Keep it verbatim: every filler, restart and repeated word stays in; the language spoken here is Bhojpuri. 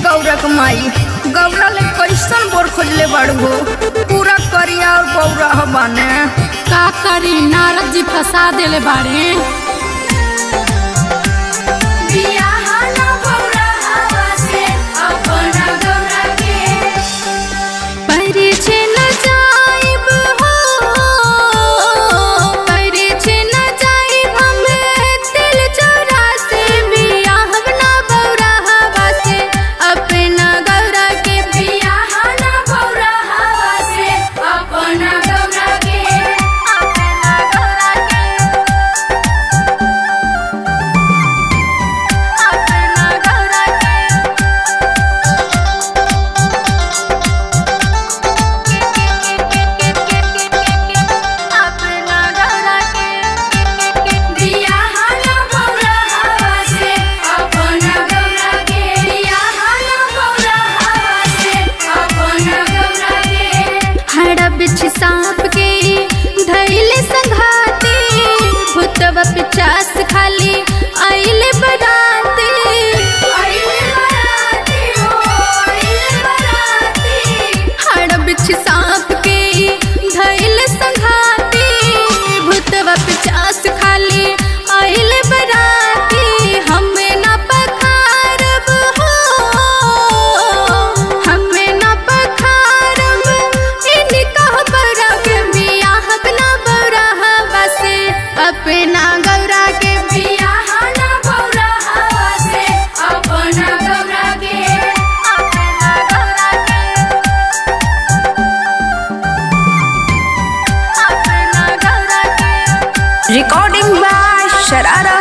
गौरा कमाई गौरा ले कैसन बोर खोजले बाड़ू पूरा करिया और बौरा बाने का करी नारद जी फंसा देले बाड़े। सांप के धैले संघाते भूतवा पिचास खाली आइले बराते हड़ बिछ सांप के धैले संघाते भूतवा पिचास खाली आइले बराते हमें ना पखारब हो हमें ना पखारब अपना गौरा के बियाह ना बौरा हवा से अपना गौरा के अपना गौरा के रिकॉर्डिंग बाय शरारा।